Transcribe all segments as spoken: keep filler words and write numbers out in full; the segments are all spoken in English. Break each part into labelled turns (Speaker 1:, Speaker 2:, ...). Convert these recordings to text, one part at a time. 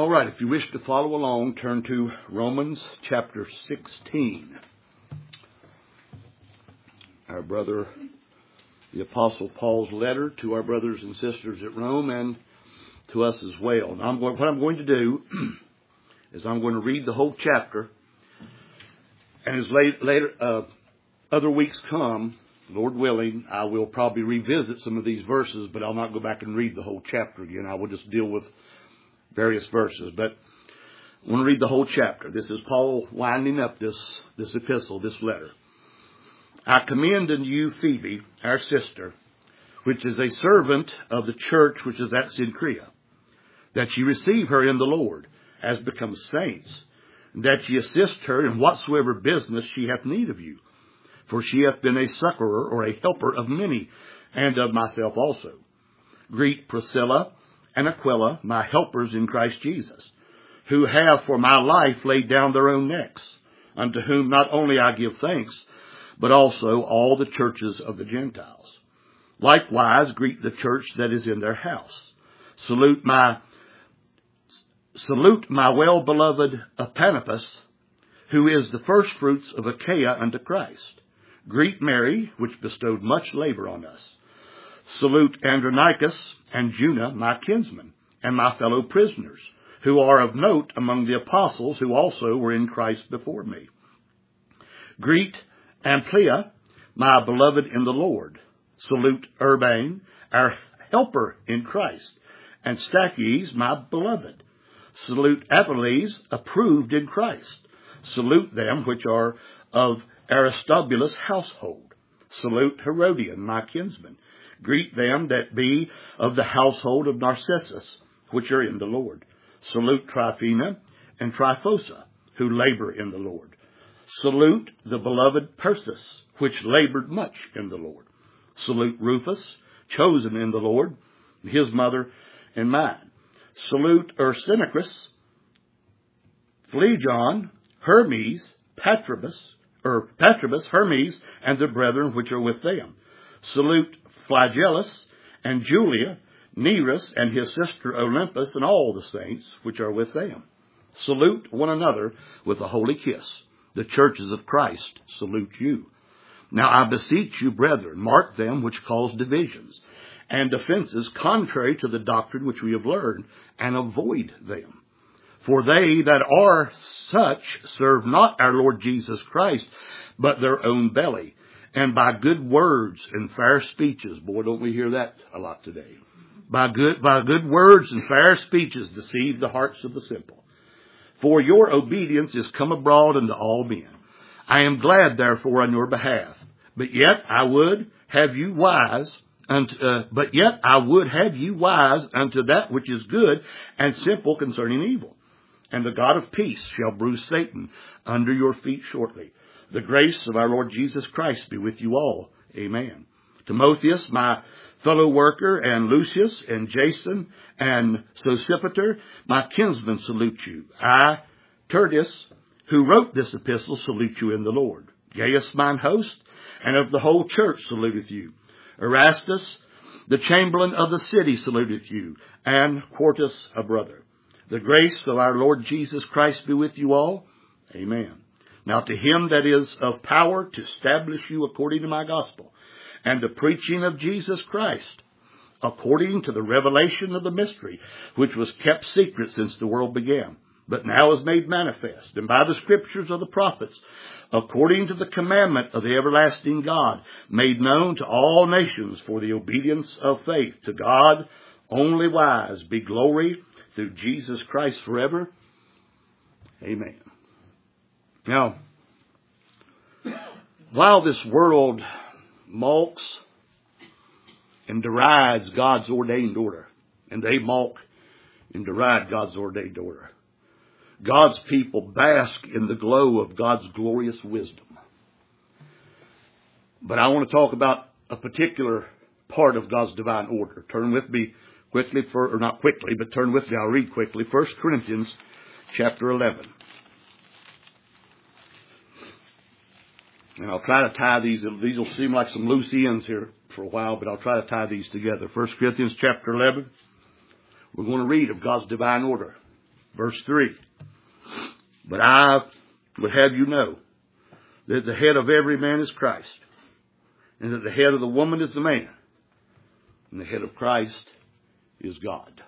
Speaker 1: All right, if you wish to follow along, turn to Romans chapter sixteen. Our brother, the Apostle Paul's letter to our brothers and sisters at Rome and to us as well. Now, I'm going, what I'm going to do is I'm going to read the whole chapter, and as late, later uh, other weeks come, Lord willing, I will probably revisit some of these verses, but I'll not go back and read the whole chapter again. I will just deal with various verses. But I want to read the whole chapter. This is Paul winding up this, this epistle, this letter. I commend unto you Phoebe, our sister, which is a servant of the church which is at Cenchrea, that ye receive her in the Lord, as becomes saints, and that ye assist her in whatsoever business she hath need of you. For she hath been a succorer or a helper of many, and of myself also. Greet Priscilla and Aquila, my helpers in Christ Jesus, who have for my life laid down their own necks, unto whom not only I give thanks, but also all the churches of the Gentiles. Likewise greet the church that is in their house. Salute my salute my well-beloved Epanepas, who is the firstfruits of Achaia unto Christ. Greet Mary, which bestowed much labor on us. Salute Andronicus and Juna, my kinsmen, and my fellow prisoners, who are of note among the apostles, who also were in Christ before me. Greet Amplia, my beloved in the Lord. Salute Urbane, our helper in Christ, and Stachys, my beloved. Salute Apelles, approved in Christ. Salute them which are of Aristobulus' household. Salute Herodian, my kinsman. Greet them that be of the household of Narcissus, which are in the Lord. Salute Tryphena and Tryphosa, who labor in the Lord. Salute the beloved Persis, which labored much in the Lord. Salute Rufus, chosen in the Lord, his mother and mine. Salute Ursinicus, Phlegon, Hermes, Patrobus, or Patrobus, Hermes, and the brethren which are with them. Salute Flagellus and Julia, Nereus and his sister Olympus, and all the saints which are with them. Salute one another with a holy kiss. The churches of Christ salute you. Now I beseech you, brethren, mark them which cause divisions and offenses contrary to the doctrine which we have learned, and avoid them. For they that are such serve not our Lord Jesus Christ, but their own belly, and by good words and fair speeches. Boy, don't we hear that a lot today. By good, by good words and fair speeches deceive the hearts of the simple. For your obedience is come abroad unto all men. I am glad, therefore, on your behalf. But yet I would have you wise unto, uh, but yet I would have you wise unto that which is good, and simple concerning evil. And the God of peace shall bruise Satan under your feet shortly. The grace of our Lord Jesus Christ be with you all. Amen. Timotheus, my fellow worker, and Lucius, and Jason, and Sosipater, my kinsmen, salute you. I, Tertius, who wrote this epistle, salute you in the Lord. Gaius, mine host, and of the whole church saluteth you. Erastus, the chamberlain of the city, saluteth you, and Quartus, a brother. The grace of our Lord Jesus Christ be with you all. Amen. Now to him that is of power to establish you according to my gospel, and the preaching of Jesus Christ, according to the revelation of the mystery, which was kept secret since the world began, but now is made manifest, and by the scriptures of the prophets, according to the commandment of the everlasting God, made known to all nations for the obedience of faith. To God only wise be glory through Jesus Christ forever. Amen. Now, while this world mocks and derides God's ordained order, and they mock and deride God's ordained order, God's people bask in the glow of God's glorious wisdom. But I want to talk about a particular part of God's divine order. Turn with me quickly, for, or not quickly, but turn with me, I'll read quickly, First Corinthians chapter eleven. And I'll try to tie these, these will seem like some loose ends here for a while, but I'll try to tie these together. First Corinthians chapter eleven, we're going to read of God's divine order. Verse three. But I would have you know that the head of every man is Christ, and that the head of the woman is the man, and the head of Christ is God.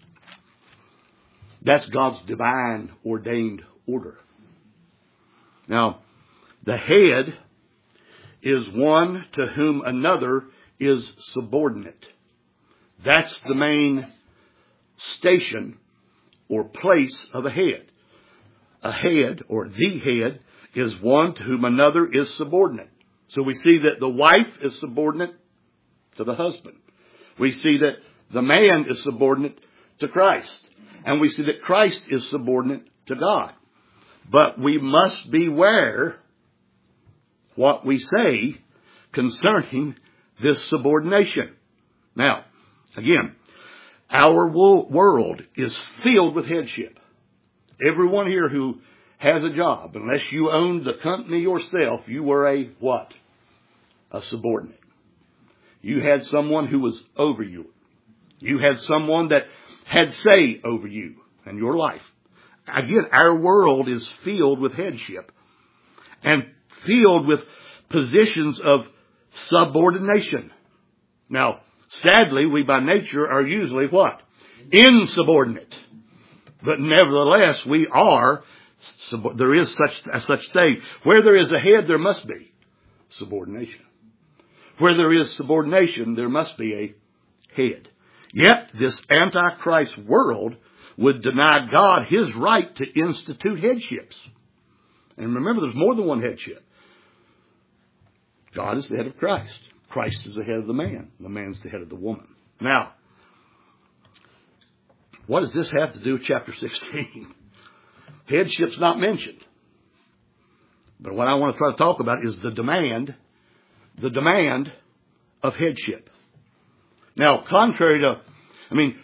Speaker 1: That's God's divine ordained order. Now, the head is one to whom another is subordinate. That's the main station or place of a head. A head, or the head, is one to whom another is subordinate. So we see that the wife is subordinate to the husband. We see that the man is subordinate to Christ. And we see that Christ is subordinate to God. But we must beware what we say concerning this subordination. Now, again, our world is filled with headship. Everyone here who has a job, unless you owned the company yourself, you were a what? A subordinate. You had someone who was over you. You had someone that had say over you and your life. Again, our world is filled with headship and filled with positions of subordination. Now, sadly, we by nature are usually what? Insubordinate. But nevertheless, we are, there is such a such thing. Where there is a head, there must be subordination. Where there is subordination, there must be a head. Yet, this Antichrist world would deny God His right to institute headships. And remember, there's more than one headship. God is the head of Christ. Christ is the head of the man. The man's the head of the woman. Now, what does this have to do with chapter sixteen? Headship's not mentioned. But what I want to try to talk about is the demand, the demand of headship. Now, contrary to, I mean,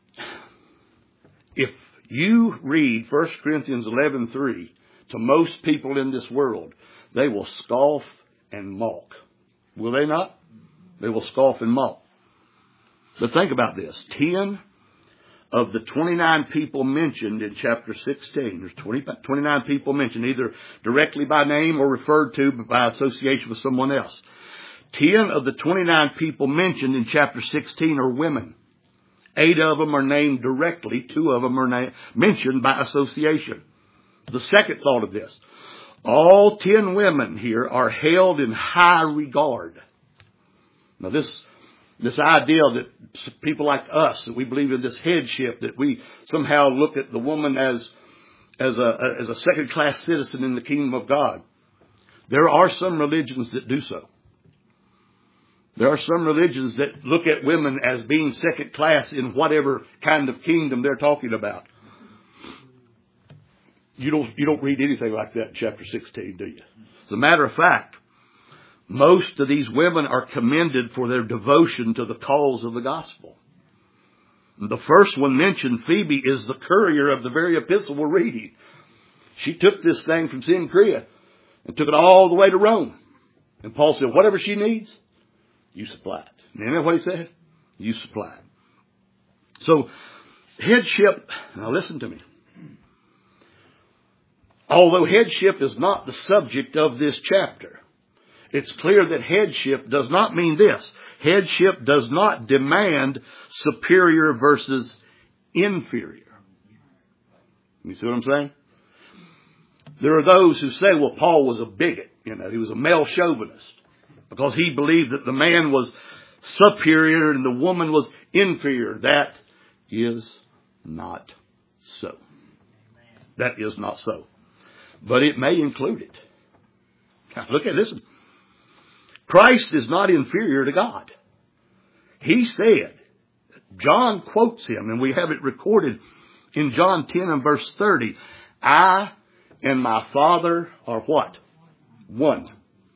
Speaker 1: if you read First Corinthians eleven three to most people in this world, they will scoff and mock. Will they not? They will scoff and mock. But think about this. Ten of the twenty-nine people mentioned in chapter sixteen, there's twenty, twenty-nine people mentioned either directly by name or referred to by association with someone else. Ten of the twenty-nine people mentioned in chapter sixteen are women. Eight of them are named directly. Two of them are na- mentioned by association. The second thought of this. All ten women here are held in high regard. Now this, this idea that people like us, that we believe in this headship, that we somehow look at the woman as, as a, as a second class citizen in the kingdom of God. There are some religions that do so. There are some religions that look at women as being second class in whatever kind of kingdom they're talking about. You don't, you don't read anything like that in chapter sixteen, do you? As a matter of fact, most of these women are commended for their devotion to the cause of the gospel. And the first one mentioned, Phoebe, is the courier of the very epistle we're reading. She took this thing from Cenchrea and took it all the way to Rome. And Paul said, whatever she needs, you supply it. Isn't that what he said? You supply it. So, headship, now listen to me. Although headship is not the subject of this chapter, it's clear that headship does not mean this. Headship does not demand superior versus inferior. You see what I'm saying? There are those who say, well, Paul was a bigot. You know, he was a male chauvinist because he believed that the man was superior and the woman was inferior. That is not so. That is not so. But it may include it. Now, look at this. Christ is not inferior to God. He said, John quotes him, and we have it recorded in John ten and verse thirty. I and my Father are what? One.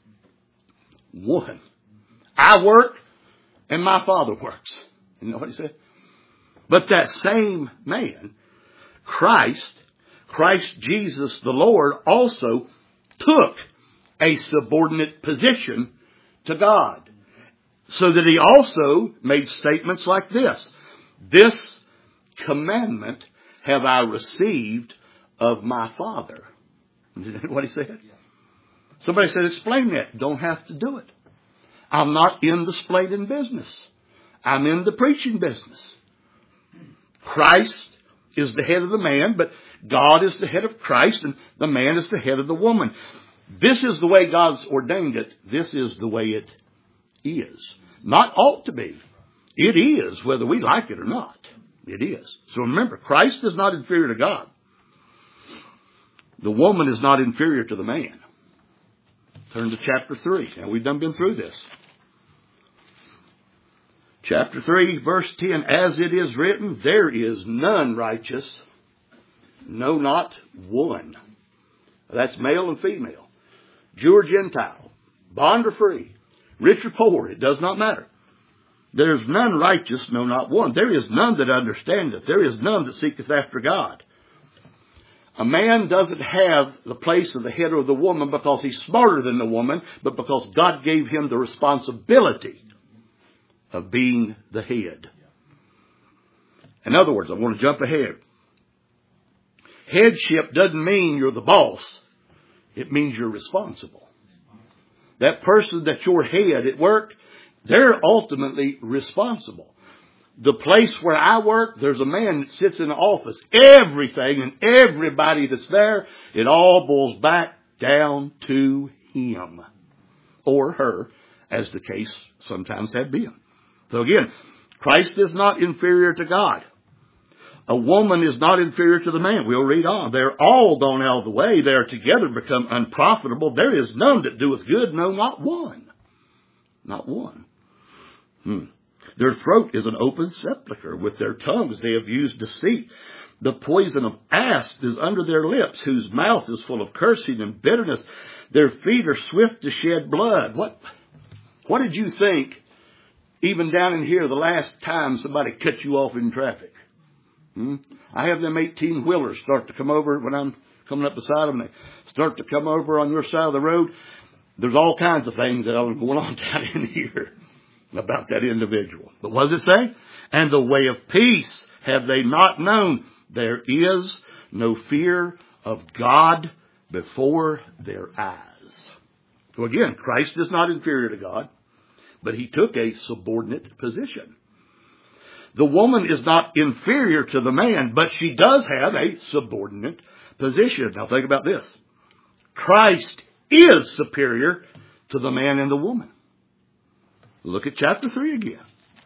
Speaker 1: One. I work and my Father works. You know what he said? But that same man, Christ, Christ Jesus the Lord, also took a subordinate position to God. So that he also made statements like this. This commandment have I received of my Father. Isn't that what he said? Somebody said, explain that. Don't have to do it. I'm not in the splaining business. I'm in the preaching business. Christ is the head of the man, but God is the head of Christ, and the man is the head of the woman. This is the way God's ordained it. This is the way it is. Not ought to be. It is, whether we like it or not. It is. So remember, Christ is not inferior to God. The woman is not inferior to the man. Turn to chapter three. Now, we've done been through this. Chapter three, verse ten. As it is written, there is none righteous, no, not one. That's male and female. Jew or Gentile. Bond or free. Rich or poor. It does not matter. There is none righteous, no, not one. There is none that understandeth. There is none that seeketh after God. A man doesn't have the place of the head of the woman because he's smarter than the woman, but because God gave him the responsibility of being the head. In other words, I want to jump ahead. Headship doesn't mean you're the boss. It means you're responsible. That person that's your head at work, they're ultimately responsible. The place where I work, there's a man that sits in the office. Everything and everybody that's there, it all boils back down to him or her, as the case sometimes had been. So again, Christ is not inferior to God. A woman is not inferior to the man. We'll read on. They're all gone out of the way. They are together become unprofitable. There is none that doeth good, no, not one. Not one. Hmm. Their throat is an open sepulchre. With their tongues they have used deceit. The poison of asp is under their lips, whose mouth is full of cursing and bitterness. Their feet are swift to shed blood. What, what did you think, even down in here, the last time somebody cut you off in traffic? Hmm? I have them eighteen-wheelers start to come over when I'm coming up beside them. They start to come over on your side of the road. There's all kinds of things that are going on down in here about that individual. But what does it say? And the way of peace have they not known. There is no fear of God before their eyes. So again, Christ is not inferior to God, but he took a subordinate position. The woman is not inferior to the man, but she does have a subordinate position. Now think about this. Christ is superior to the man and the woman. Look at chapter three again.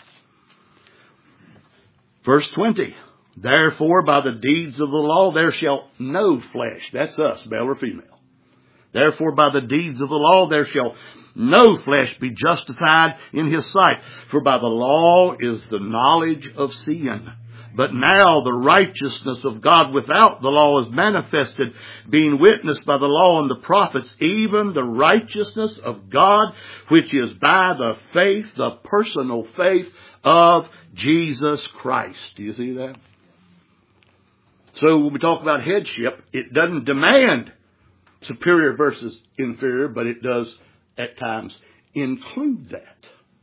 Speaker 1: Verse twenty. Therefore, by the deeds of the law, there shall no flesh. That's us, male or female. Therefore, by the deeds of the law, there shall no flesh be justified in his sight. For by the law is the knowledge of sin. But now the righteousness of God without the law is manifested, being witnessed by the law and the prophets, even the righteousness of God, which is by the faith, the personal faith of Jesus Christ. Do you see that? So when we talk about headship, it doesn't demand superior versus inferior, but it does at times include that.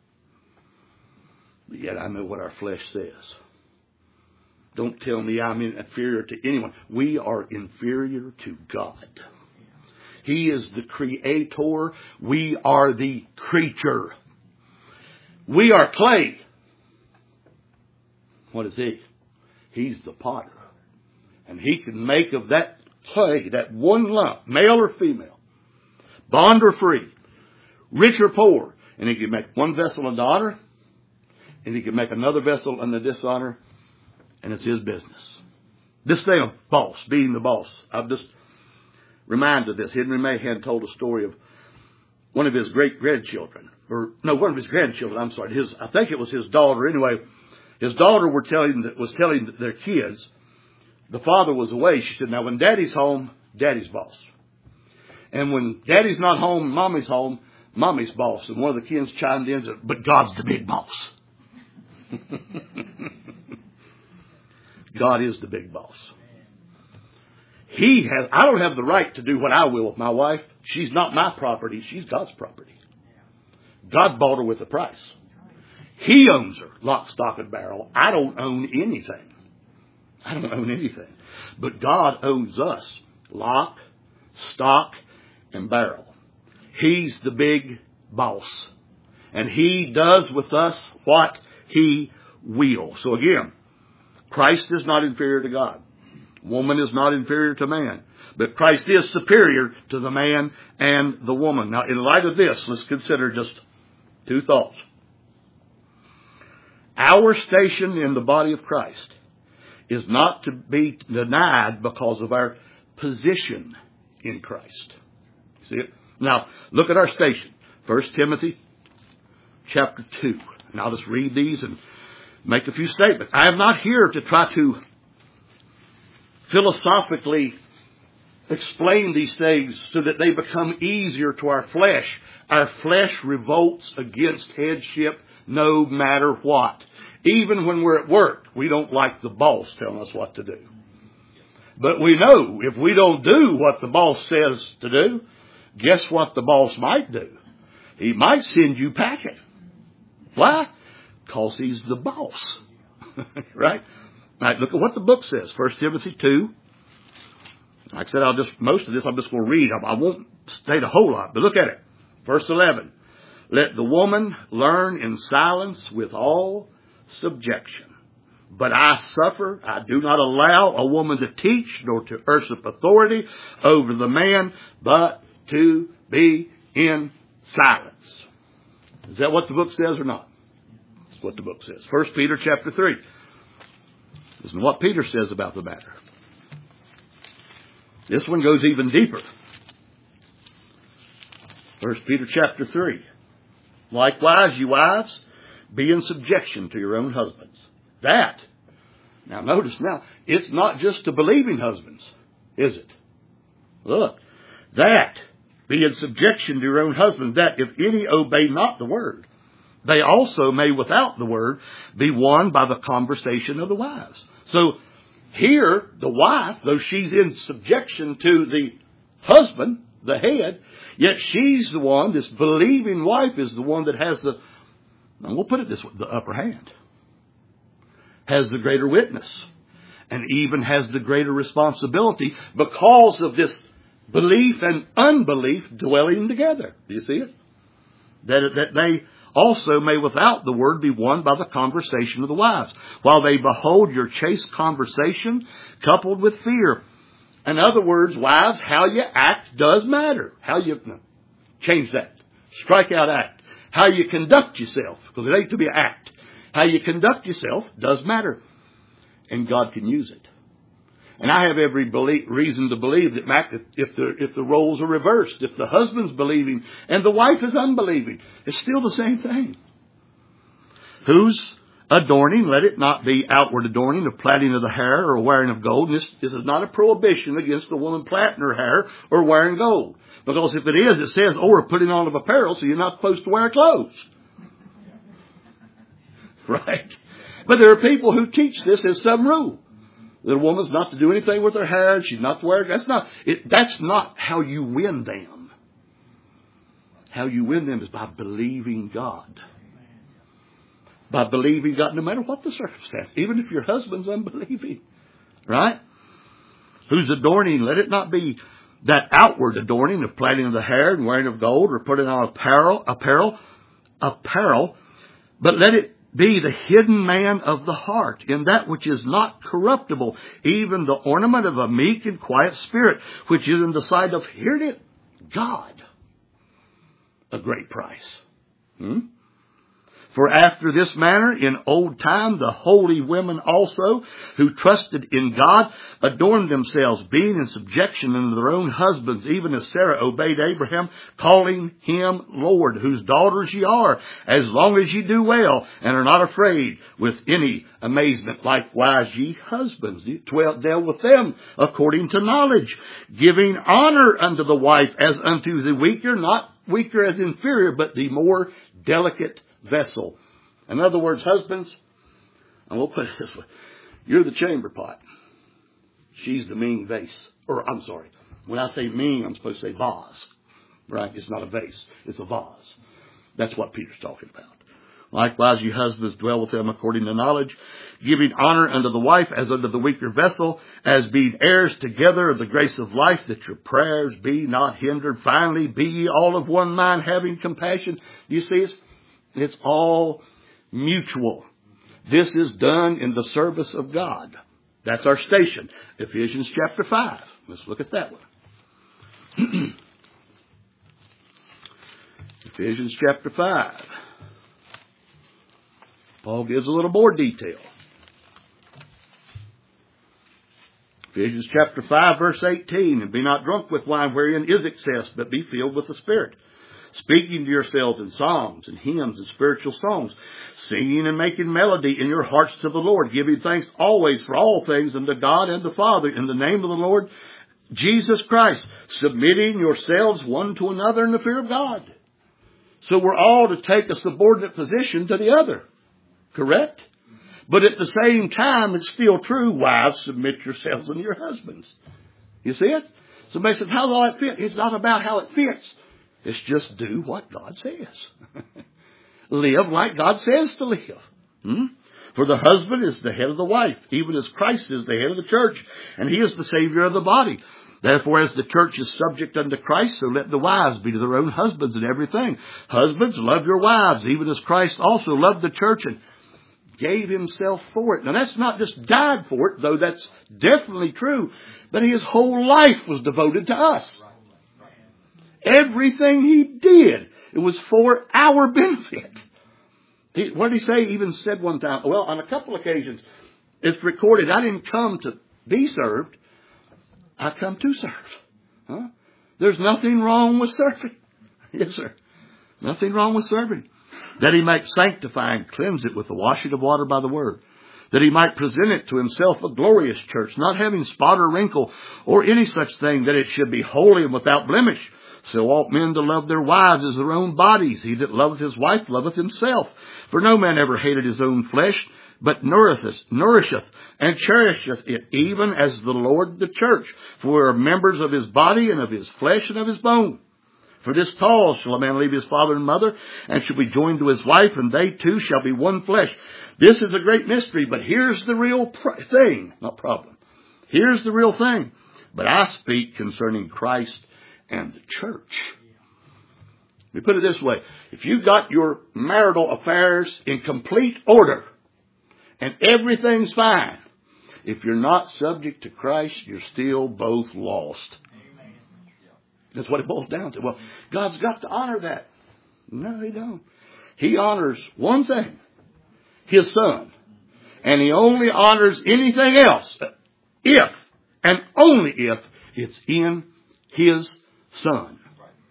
Speaker 1: But yet I know what our flesh says. Don't tell me I'm inferior to anyone. We are inferior to God. He is the creator. We are the creature. We are clay. What is he? He's the potter. And he can make of that clay, that one lump, male or female, bond or free, rich or poor. And he can make one vessel unto honor, and he can make another vessel unto dishonor. And it's his business. This thing of boss, being the boss. I'm just reminded of this. Henry Mahan told a story of one of his great-grandchildren. Or, no, one of his grandchildren, I'm sorry. His, I think it was his daughter. Anyway, his daughter were telling, was telling their kids, the father was away. She said, now when daddy's home, daddy's boss. And when daddy's not home, mommy's home, mommy's boss. And one of the kids chimed in and said, but God's the big boss. God is the big boss. He has, I don't have the right to do what I will with my wife. She's not my property. She's God's property. God bought her with a price. He owns her, lock, stock, and barrel. I don't own anything. I don't own anything. But God owns us. Lock, stock, and barrel. He's the big boss. And He does with us what He will. So again, Christ is not inferior to God. Woman is not inferior to man. But Christ is superior to the man and the woman. Now, in light of this, let's consider just two thoughts. Our station in the body of Christ is not to be denied because of our position in Christ. See it? Now, look at our station. First Timothy chapter two. And I'll just read these and make a few statements. I am not here to try to philosophically explain these things so that they become easier to our flesh. Our flesh revolts against headship no matter what. Even when we're at work, we don't like the boss telling us what to do. But we know if we don't do what the boss says to do, guess what the boss might do? He might send you packing. Why? Because he's the boss. Right? Now, look at what the book says. First Timothy two. Like I said, I'll just, most of this I'm just going to read. I won't state a whole lot, but look at it. Verse eleven. Let the woman learn in silence with all subjection. But I suffer, I do not allow a woman to teach nor to usurp authority over the man, but to be in silence. Is that what the book says or not? That's what the book says. First Peter chapter three. This is what Peter says about the matter. This one goes even deeper. First Peter chapter three. Likewise, you wives, be in subjection to your own husbands. That, now notice now, it's not just to believing husbands, is it? Look, that, be in subjection to your own husbands, that if any obey not the word, they also may without the word be won by the conversation of the wives. So here, the wife, though she's in subjection to the husband, the head, yet she's the one, this believing wife is the one that has the, and we'll put it this way, the upper hand. Has the greater witness. And even has the greater responsibility because of this belief and unbelief dwelling together. Do you see it? That, that they also may without the word be won by the conversation of the wives, while they behold your chaste conversation coupled with fear. In other words, wives, how you act does matter. How you, no, change that. Strike out act. How you conduct yourself, because it ain't to be an act. How you conduct yourself does matter. And God can use it. And I have every belief, reason to believe that, Mac, if the, if the roles are reversed, if the husband's believing and the wife is unbelieving, it's still the same thing. Whose adorning, let it not be outward adorning of plaiting of the hair or wearing of gold. This, this is not a prohibition against the woman plaiting her hair or wearing gold. Because if it is, it says, or putting on of apparel, so you're not supposed to wear clothes. Right? But there are people who teach this as some rule. That a woman's not to do anything with her hair. She's not to wear it. That's not, it, that's not how you win them. How you win them is by believing God. By believing God, no matter what the circumstance. Even if your husband's unbelieving. Right? Whose adorning, let it not be that outward adorning of plaiting of the hair and wearing of gold or putting on apparel, apparel, apparel, but let it be the hidden man of the heart, in that which is not corruptible, even the ornament of a meek and quiet spirit, which is in the sight of, hear it, God, a great price. Hmm? For after this manner, in old time, the holy women also, who trusted in God, adorned themselves, being in subjection unto their own husbands, even as Sarah obeyed Abraham, calling him Lord, whose daughters ye are, as long as ye do well, and are not afraid with any amazement. Likewise, ye husbands, deal with them according to knowledge, giving honor unto the wife as unto the weaker, not weaker as inferior, but the more delicate vessel. In other words, husbands, and we'll put it this way, you're the chamber pot. She's the mean vase. Or, I'm sorry, when I say mean, I'm supposed to say vase. Right? It's not a vase. It's a vase. That's what Peter's talking about. Likewise, you husbands, dwell with them according to knowledge, giving honor unto the wife as unto the weaker vessel, as being heirs together of the grace of life, that your prayers be not hindered. Finally, be ye all of one mind, having compassion. You see, it's, it's all mutual. This is done in the service of God. That's our station. Ephesians chapter five. Let's look at that one. Ephesians chapter five. Paul gives a little more detail. Ephesians chapter five, verse eighteen. And be not drunk with wine wherein is excess, but be filled with the Spirit, speaking to yourselves in psalms and hymns and spiritual songs, singing and making melody in your hearts to the Lord, giving thanks always for all things unto God and the Father in the name of the Lord Jesus Christ, submitting yourselves one to another in the fear of God. So we're all to take a subordinate position to the other. Correct? But at the same time, it's still true. Wives, submit yourselves unto your husbands. You see it? Somebody says, how does all that fit? It's not about how it fits. It's just do what God says. Live like God says to live. Hmm? For the husband is the head of the wife, even as Christ is the head of the church, and he is the Savior of the body. Therefore, as the church is subject unto Christ, so let the wives be to their own husbands in everything. Husbands, love your wives, even as Christ also loved the church and gave himself for it. Now, that's not just died for it, though that's definitely true, but his whole life was devoted to us. Everything he did, it was for our benefit. He, what did he say? He even said one time, well, on a couple occasions, it's recorded, I didn't come to be served, I come to serve. Huh? There's nothing wrong with serving. Yes, sir. Nothing wrong with serving. That he might sanctify and cleanse it with the washing of water by the word. That he might present it to himself a glorious church, not having spot or wrinkle or any such thing, that it should be holy and without blemish. So ought men to love their wives as their own bodies. He that loveth his wife loveth himself. For no man ever hated his own flesh, but nourisheth, nourisheth and cherisheth it, even as the Lord the church. For we are members of his body and of his flesh and of his bone. For this cause shall a man leave his father and mother, and shall be joined to his wife, and they two shall be one flesh. This is a great mystery, but here's the real pr- thing, not problem. Here's the real thing. But I speak concerning Christ and the church. Let me put it this way. If you got your marital affairs in complete order, and everything's fine, if you're not subject to Christ, you're still both lost. That's what it boils down to. Well, God's got to honor that. No, he don't. He honors one thing, his son. And he only honors anything else if, and only if, it's in his son.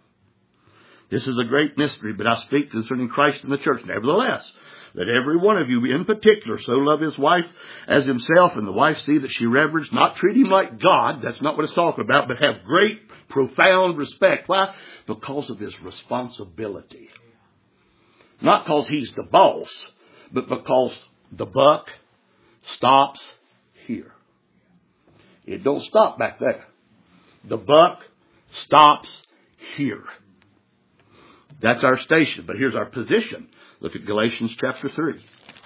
Speaker 1: This is a great mystery, but I speak concerning Christ and the church. Nevertheless, that every one of you in particular so love his wife as himself, and the wife see that she reverence, not treat him like God, that's not what it's talking about, but have great, profound respect. Why? Because of his responsibility. Not because he's the boss, but because the buck stops here. It don't stop back there. The buck stops here. That's our station, but here's our position. Look at Galatians chapter three.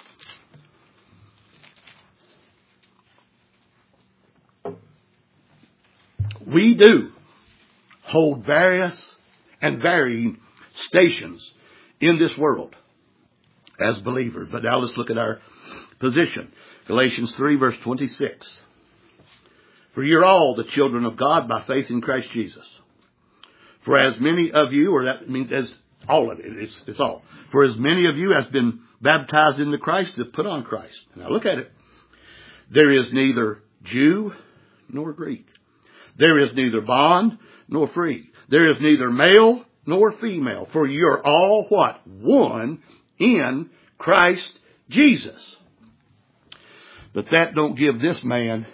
Speaker 1: We do hold various and varying stations in this world as believers. But now let's look at our position. Galatians three, verse twenty-six. For you're all the children of God by faith in Christ Jesus. For as many of you, or that means as all of it, it's, it's all. For as many of you as been baptized into Christ have put on Christ. Now look at it. There is neither Jew nor Greek. There is neither bond nor free. There is neither male nor female. For you're all what? One in Christ Jesus. But that don't give this man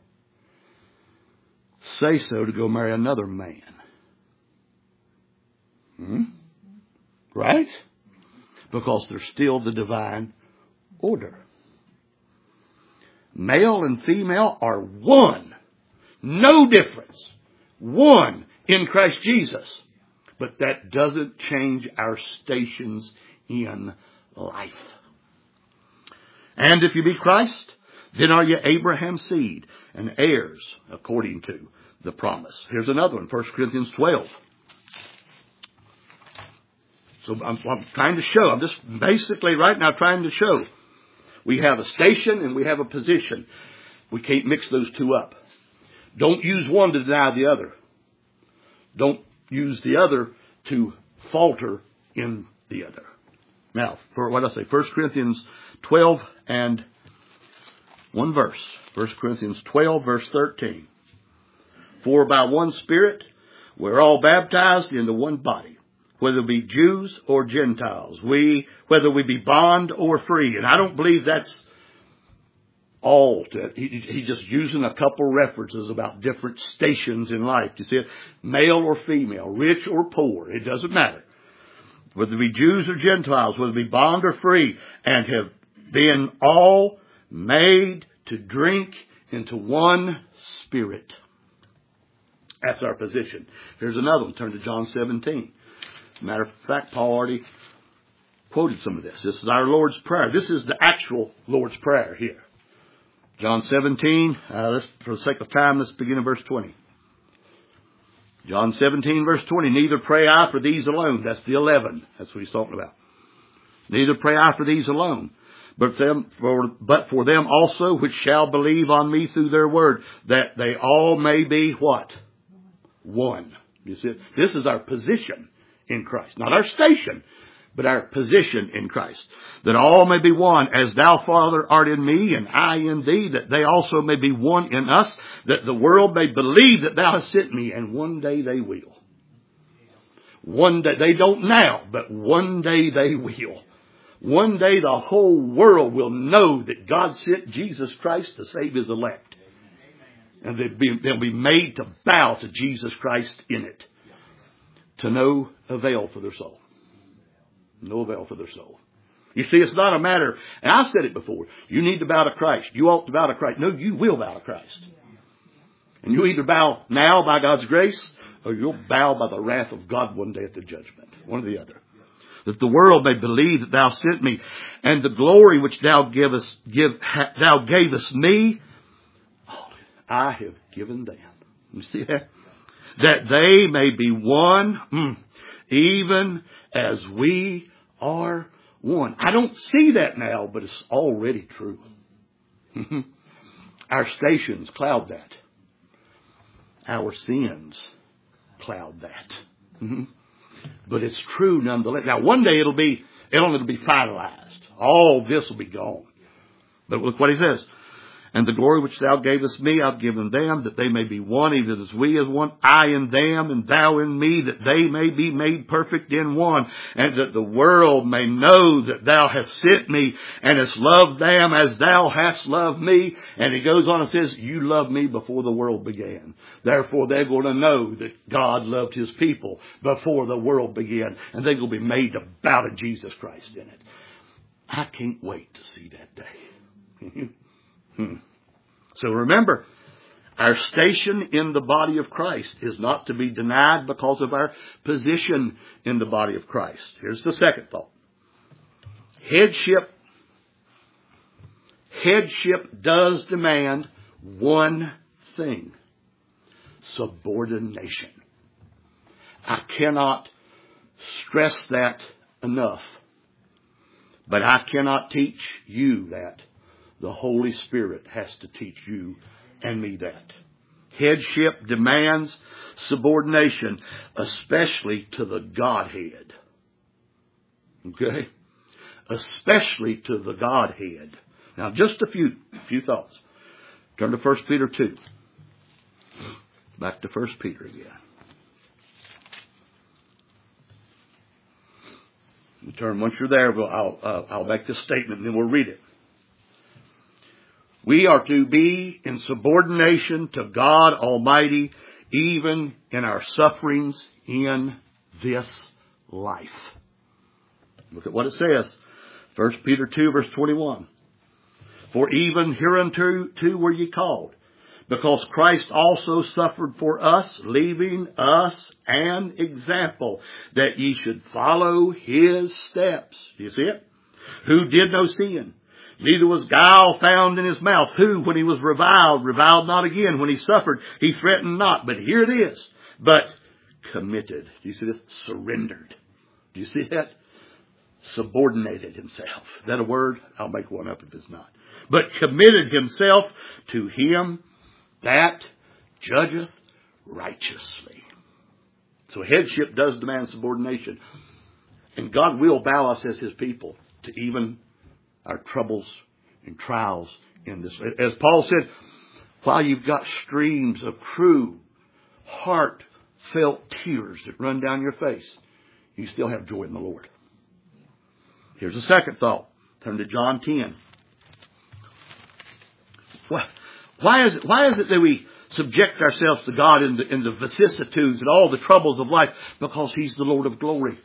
Speaker 1: say so to go marry another man. Hmm? Right? Because there's still the divine order. Male and female are one. No difference. One in Christ Jesus. But that doesn't change our stations in life. And if you be Christ, then are you Abraham's seed and heirs according to the promise. Here's another one, First Corinthians twelve. So I'm, I'm trying to show, I'm just basically right now trying to show we have a station and we have a position. We can't mix those two up. Don't use one to deny the other. Don't use the other to falter in the other. Now, for what I say, First Corinthians twelve and one verse. First Corinthians twelve, verse thirteen. For by one Spirit we're all baptized into one body, whether we be Jews or Gentiles, we whether we be bond or free. And I don't believe that's all. To, he, he's just using a couple references about different stations in life. You see it? Male or female, rich or poor. It doesn't matter. Whether it be Jews or Gentiles, whether it be bond or free, and have been all made to drink into one Spirit. That's our position. Here's another one. Turn to John seventeen. Matter of fact, Paul already quoted some of this. This is our Lord's Prayer. This is the actual Lord's Prayer here. John seventeen, uh, let's, for the sake of time, let's begin in verse twenty. John seventeen, verse twenty. Neither pray I for these alone. That's the eleven. That's what he's talking about. Neither pray I for these alone, but them for, but for them also which shall believe on me through their word, that they all may be what? One. You see, this is our position in Christ. Not our station, but our position in Christ. That all may be one, as thou, Father, art in me, and I in thee, that they also may be one in us, that the world may believe that thou hast sent me, and one day they will. One day, they don't now, but one day they will. One day the whole world will know that God sent Jesus Christ to save His elect. And they'll be, they'll be made to bow to Jesus Christ in it. To no avail for their soul. No avail for their soul. You see, it's not a matter, and I've said it before, you need to bow to Christ. You ought to bow to Christ. No, you will bow to Christ. And you either bow now by God's grace, or you'll bow by the wrath of God one day at the judgment. One or the other. That the world may believe that thou sent me, and the glory which thou givest, give, ha, thou gavest me, I have given them. You see that? That they may be one, mm, even as we are one. I don't see that now, but it's already true. Our stations cloud that. Our sins cloud that. But it's true nonetheless. Now, one day it'll be, it'll, it'll be finalized. All this will be gone. But look what he says. And the glory which thou gavest me, I've given them, that they may be one, even as we as one, I in them, and thou in me, that they may be made perfect in one, and that the world may know that thou hast sent me, and hast loved them as thou hast loved me. And he goes on and says, you loved me before the world began. Therefore they're going to know that God loved His people before the world began, and they're going to be made to bow to Jesus Christ in it. I can't wait to see that day. Hmm. So remember, our station in the body of Christ is not to be denied because of our position in the body of Christ. Here's the second thought. Headship, headship does demand one thing. Subordination. I cannot stress that enough. But I cannot teach you that. The Holy Spirit has to teach you and me that. Headship demands subordination, especially to the Godhead. Okay? Especially to the Godhead. Now, just a few, few thoughts. Turn to First Peter two. Back to First Peter again. You turn, once you're there, we'll, I'll, uh, I'll make this statement and then we'll read it. We are to be in subordination to God Almighty, even in our sufferings in this life. Look at what it says. First Peter two, verse twenty-one. For even hereunto too were ye called, because Christ also suffered for us, leaving us an example, that ye should follow His steps. Do you see it? who did no sin. Neither was guile found in his mouth, who, when he was reviled, reviled not again. When he suffered, he threatened not. But here it is. But committed. Do you see this? Surrendered. Do you see that? Subordinated himself. Is that a word? I'll make one up if it's not. But committed himself to him that judgeth righteously. So headship does demand subordination. And God will bow us as his people to even our troubles and trials in this. As Paul said, while you've got streams of true, heartfelt tears that run down your face, you still have joy in the Lord. Here's a second thought. Turn to John ten. Why is it, why is it that we subject ourselves to God in the, in the vicissitudes and all the troubles of life? Because he's the Lord of glory.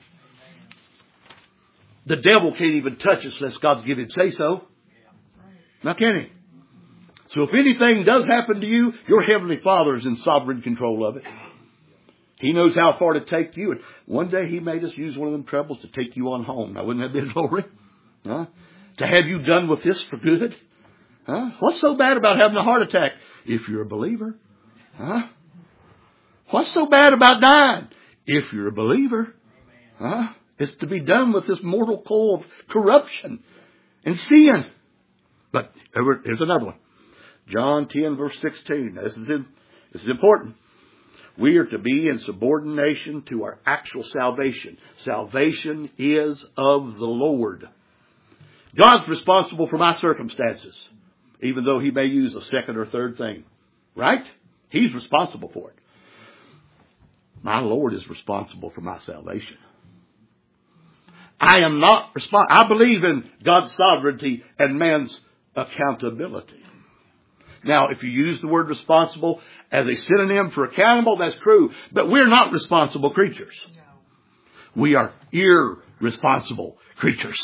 Speaker 1: The devil can't even touch us unless God's given him say so. Now can he? So if anything does happen to you, your Heavenly Father is in sovereign control of it. He knows how far to take you. And one day he made us use one of them troubles to take you on home. Now wouldn't that be glory? Huh? To have you done with this for good? Huh? What's so bad about having a heart attack if you're a believer? Huh? What's so bad about dying if you're a believer? Huh? It's to be done with this mortal coil of corruption and sin. But here's another one. John ten verse sixteen. This is, in, this is important. We are to be in subordination to our actual salvation. Salvation is of the Lord. God's responsible for my circumstances, even though he may use a second or third thing. Right? He's responsible for it. My Lord is responsible for my salvation. I am not responsible. I believe in God's sovereignty and man's accountability. Now, if you use the word responsible as a synonym for accountable, that's true. But we're not responsible creatures. We are irresponsible creatures.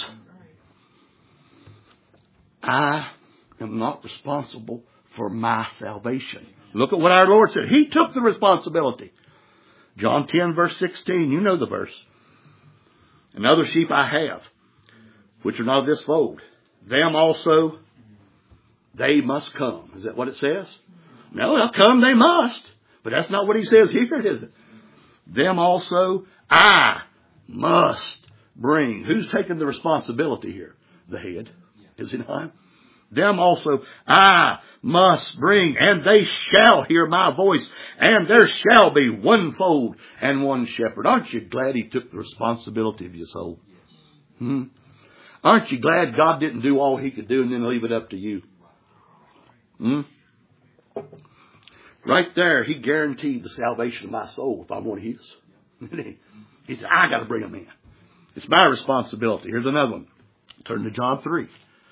Speaker 1: I am not responsible for my salvation. Look at what our Lord said. He took the responsibility. John ten verse sixteen. You know the verse. And other sheep I have, which are not of this fold. Them also they must come. Is that what it says? No, they'll come, they must. But that's not what he says here, is it? Them also I must bring. Who's taking the responsibility here? The head. Is it not? Them also I must bring, and they shall hear my voice, and there shall be one fold and one shepherd. Aren't you glad he took the responsibility of your soul? Hmm? Aren't you glad God didn't do all he could do and then leave it up to you? Hmm? Right there, he guaranteed the salvation of my soul if I'm one of his. He said, I got to bring them in. It's my responsibility. Here's another one. Turn to John three.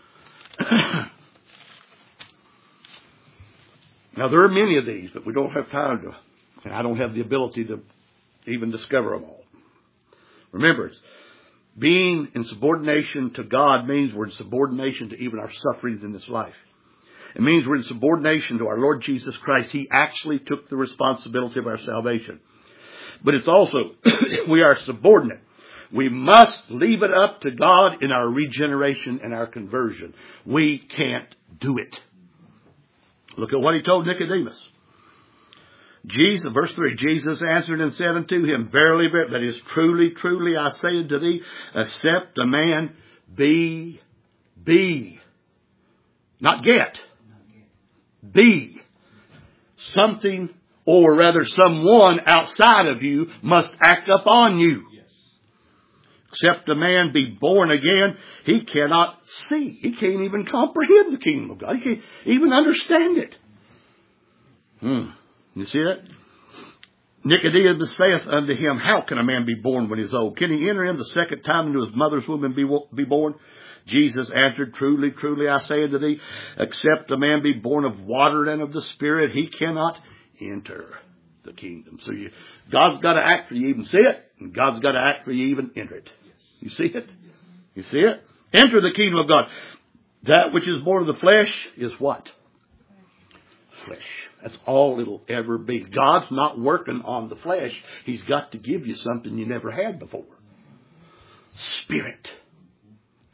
Speaker 1: Now, there are many of these, but we don't have time to, and I don't have the ability to even discover them all. Remember, it's being in subordination to God means we're in subordination to even our sufferings in this life. It means we're in subordination to our Lord Jesus Christ. He actually took the responsibility of our salvation. But it's also, we are subordinate. We must leave it up to God in our regeneration and our conversion. We can't do it. Look at what he told Nicodemus. Jesus, verse three, Jesus answered and said unto him, Verily, that is truly, truly, I say unto thee, except a man be, be, not get, be something, or rather someone outside of you must act upon you. Except a man be born again, he cannot see. He can't even comprehend the kingdom of God. He can't even understand it. Hmm. You see that? Nicodemus saith unto him, How can a man be born when he is old? Can he enter in the second time into his mother's womb and be, be born? Jesus answered, Truly, truly, I say unto thee, except a man be born of water and of the Spirit, he cannot enter the kingdom. So you, God's got to act for you even see it, and God's got to act for you even enter it. You see it? You see it? Enter the kingdom of God. That which is born of the flesh is what? Flesh. That's all it'll ever be. God's not working on the flesh. He's got to give you something you never had before. Spirit.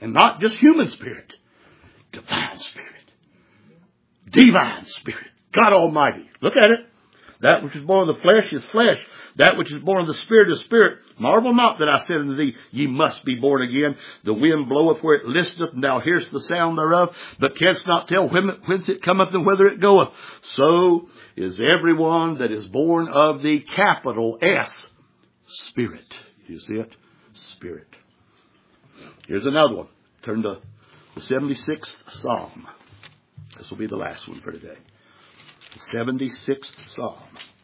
Speaker 1: And not just human spirit. Divine spirit. Divine spirit. God Almighty. Look at it. That which is born of the flesh is flesh. That which is born of the Spirit is spirit. Marvel not that I said unto thee, ye must be born again. The wind bloweth where it listeth, and thou hearest the sound thereof, but canst not tell whence it cometh and whither it goeth. So is everyone that is born of the capital S, Spirit. You see it? Spirit. Here's another one. Turn to the seventy-sixth Psalm. This will be the last one for today. The seventy-sixth Psalm.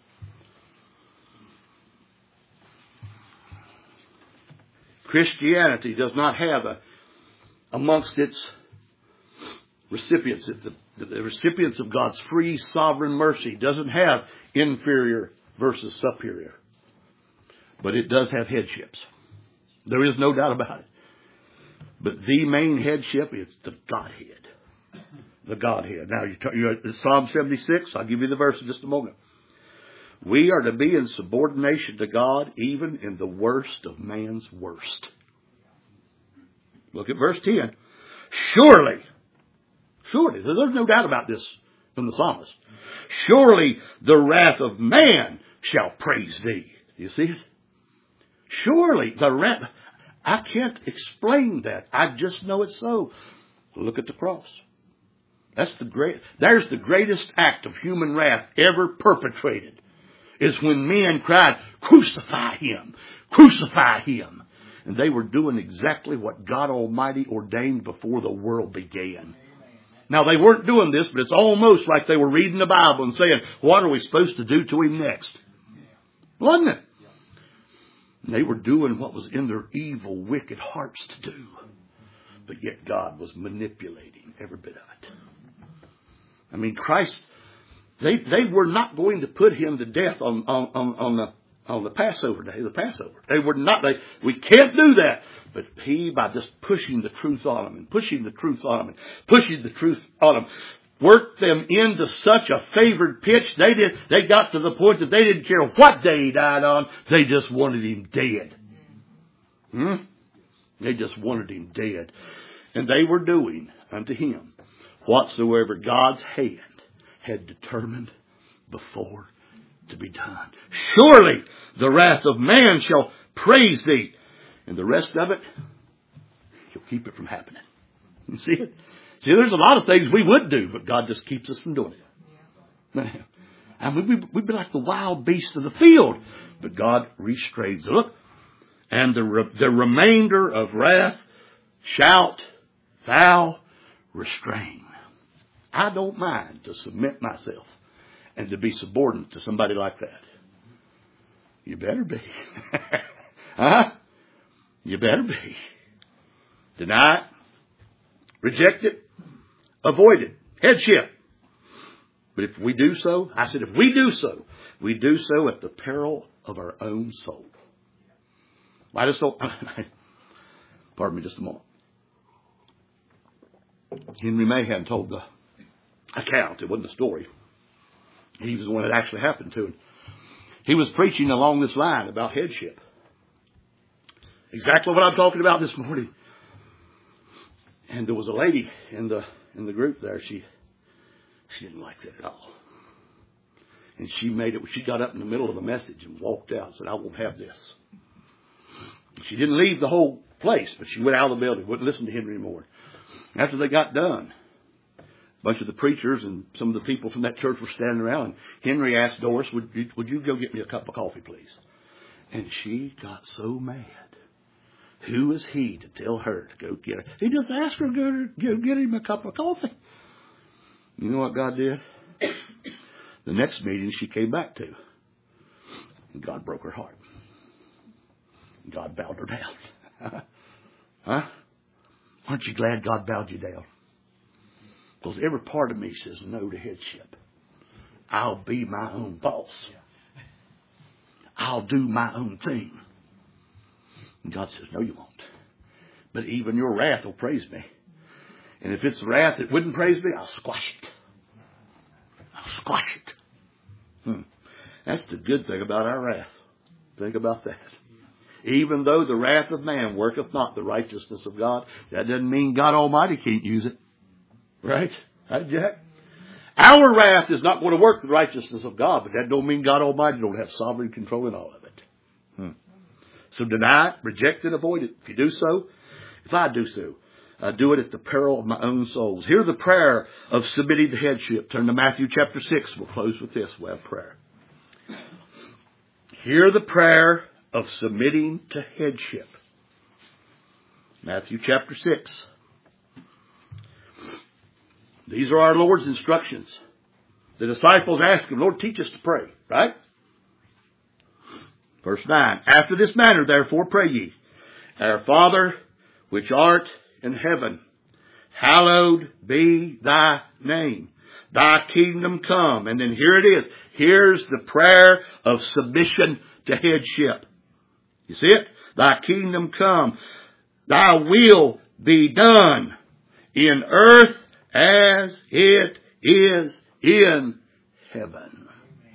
Speaker 1: Christianity does not have a, amongst its recipients, the, the recipients of God's free sovereign mercy, doesn't have inferior versus superior. But it does have headships. There is no doubt about it. But the main headship is the Godhead. The Godhead. Now, you're at Psalm seventy-six. I'll give you the verse in just a moment. We are to be in subordination to God even in the worst of man's worst. Look at verse ten. Surely, surely, there's no doubt about this from the psalmist. Surely the wrath of man shall praise thee. You see it? Surely the wrath. I can't explain that. I just know it's so. Look at the cross. That's the great, there's the greatest act of human wrath ever perpetrated. Is when men cried, crucify him, crucify him. And they were doing exactly what God Almighty ordained before the world began. Now, they weren't doing this, but it's almost like they were reading the Bible and saying, what are we supposed to do to him next? Wasn't it? And they were doing what was in their evil, wicked hearts to do. But yet God was manipulating every bit of it. I mean, Christ... They they were not going to put him to death on on, on, on the on the Passover day, the Passover. They were not. They we can't do that. But he, by just pushing the truth on them and pushing the truth on them and pushing the truth on them, worked them into such a favored pitch. They did. They got to the point that they didn't care what day he died on. They just wanted him dead. Hmm? They just wanted him dead, and they were doing unto him whatsoever God's hand had determined before to be done. Surely the wrath of man shall praise thee. And the rest of it, he'll keep it from happening. You see it? See, there's a lot of things we would do, but God just keeps us from doing it. And we'd, we'd be like the wild beast of the field, but God restrains it. Look, and the, re, the remainder of wrath shalt thou restrain. I don't mind to submit myself and to be subordinate to somebody like that. You better be. Huh? You better be. Deny it. Reject it. Avoid it. Headship. But if we do so, I said if we do so, we do so at the peril of our own soul. I just don't, pardon me just a moment. Henry Mahan told the account. It wasn't a story. He was the one that actually happened to him. He was preaching along this line about headship. Exactly what I'm talking about this morning. And there was a lady in the in the group there. She she didn't like that at all. And she made it. She got up in the middle of the message and walked out and said, "I won't have this." She didn't leave the whole place, but she went out of the building. Wouldn't listen to Henry anymore. After they got done, a bunch of the preachers and some of the people from that church were standing around. And Henry asked Doris, would you, would you go get me a cup of coffee, please? And she got so mad. Who is he to tell her to go get her? He just asked her to go, go get him a cup of coffee. You know what God did? The next meeting she came back to. And God broke her heart. God bowed her down. Huh? Aren't you glad God bowed you down? Because every part of me says no to headship. I'll be my own boss. I'll do my own thing. And God says, no, you won't. But even your wrath will praise me. And if it's wrath that wouldn't praise me, I'll squash it. I'll squash it. Hmm. That's the good thing about our wrath. Think about that. Even though the wrath of man worketh not the righteousness of God, that doesn't mean God Almighty can't use it. Right? Right, Jack? Our wrath is not going to work the righteousness of God, but that don't mean God Almighty don't have sovereign control in all of it. Hmm. So deny it, reject it, avoid it. If you do so, if I do so, I do it at the peril of my own souls. Hear the prayer of submitting to headship. Turn to Matthew chapter six. We'll close with this. We'll have prayer. Hear the prayer of submitting to headship. Matthew chapter six. These are our Lord's instructions. The disciples ask him, Lord, teach us to pray, right? Verse nine. After this manner, therefore, pray ye, Our Father, which art in heaven, hallowed be thy name. Thy kingdom come. And then here it is. Here's the prayer of submission to headship. You see it? Thy kingdom come. Thy will be done in earth as it is in heaven.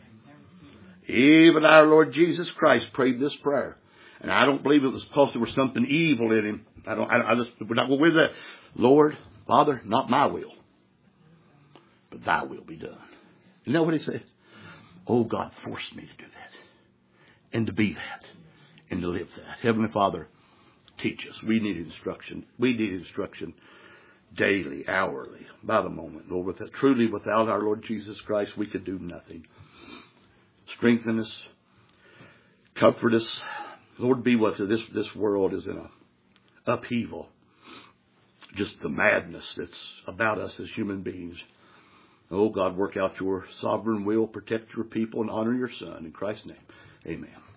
Speaker 1: Even our Lord Jesus Christ prayed this prayer. And I don't believe it was because there was something evil in him. I don't, I, I just, we're not going with that. Lord, Father, not my will, but thy will be done. You know what he said? Oh, God forced me to do that. And to be that. And to live that. Heavenly Father, teach us. We need instruction. We need instruction daily, hourly, by the moment. Lord, with that, truly without our Lord Jesus Christ, we could do nothing. Strengthen us. Comfort us. Lord, be with us. This, this world is in a upheaval. Just the madness that's about us as human beings. Oh, God, work out your sovereign will, protect your people, and honor your Son. In Christ's name, amen.